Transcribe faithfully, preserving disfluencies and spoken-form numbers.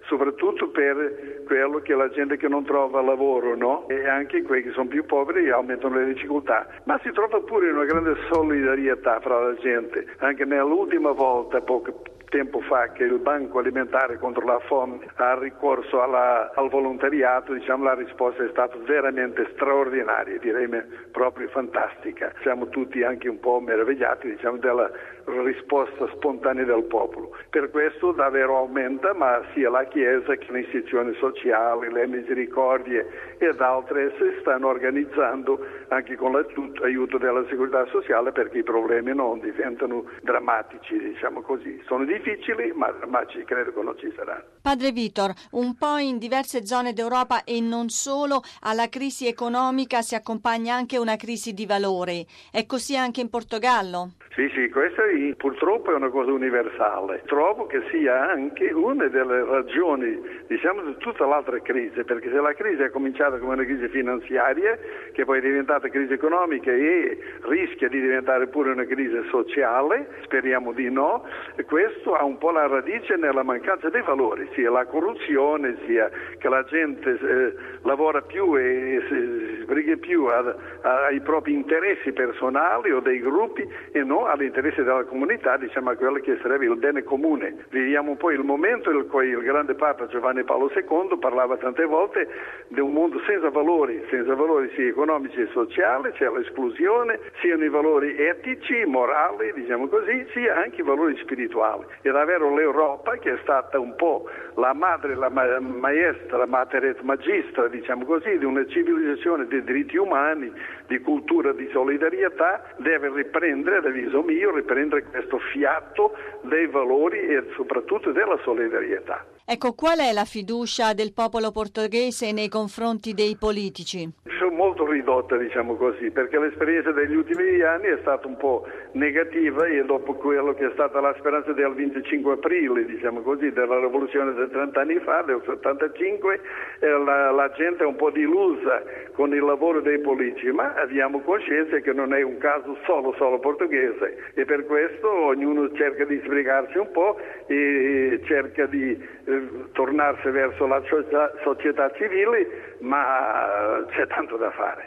soprattutto per quello che la gente che non trova lavoro, no? E anche quelli che sono più poveri aumentano le difficoltà. Ma si trova pure una grande solidarietà fra la gente. Anche nell'ultima volta, poco tempo fa, che il Banco Alimentare contro la Fome ha ricorso alla, al volontariato, diciamo, la risposta è stata veramente straordinaria, direi proprio fantastica. Siamo tutti anche un po' meravigliati, diciamo, della risposta spontanea del popolo. Per questo davvero aumenta, ma sia la Chiesa che le istituzioni sociali, le misericordie ed altre si stanno organizzando anche con l'aiuto della Segurità Sociale, perché i problemi non diventano drammatici, diciamo così. Sono difficili, ma drammatici credo che non ci saranno. Padre Vitor, un po' in diverse zone d'Europa e non solo, alla crisi economica si accompagna anche una crisi di valori. È così anche in Portogallo? Sì, sì, questa è, purtroppo è una cosa universale. Trovo che sia anche una delle ragioni, diciamo, di tutta l'altra crisi, perché se la crisi è cominciata come una crisi finanziaria, che poi è diventata crisi economica e rischia di diventare pure una crisi sociale, speriamo di no, questo ha un po' la radice nella mancanza dei valori, sia la corruzione, sia che la gente eh, lavora più e si sbrighi più a, a, ai propri interessi personali o dei gruppi e non all'interesse della comunità, diciamo a quello che sarebbe il bene comune. Viviamo un po' il momento in cui il grande Papa Giovanni Paolo secondo parlava tante volte di un mondo senza valori, senza valori sia economici e sociali, c'è l'esclusione, siano i valori etici, morali, diciamo così, sia anche i valori spirituali. E davvero l'Europa, che è stata un po' la madre, la ma- maestra, mater et magistra, diciamo così, di una civilizzazione dei diritti umani, di cultura, di solidarietà, deve riprendere, ad avviso mio, riprendere questo fiato dei valori e soprattutto della solidarietà. Ecco, qual è la fiducia del popolo portoghese nei confronti dei politici? Sono molto ridotta, diciamo così, perché l'esperienza degli ultimi anni è stata un po' negativa e dopo quello che è stata la speranza del venticinque aprile, diciamo così, della rivoluzione di trenta anni fa, del settantacinque, eh, la, la gente è un po' delusa con il lavoro dei politici, ma abbiamo coscienza che non è un caso solo, solo portoghese e per questo ognuno cerca di sbrigarsi un po' e cerca di eh, tornarsi verso la società, società civile, ma c'è tanto da fare.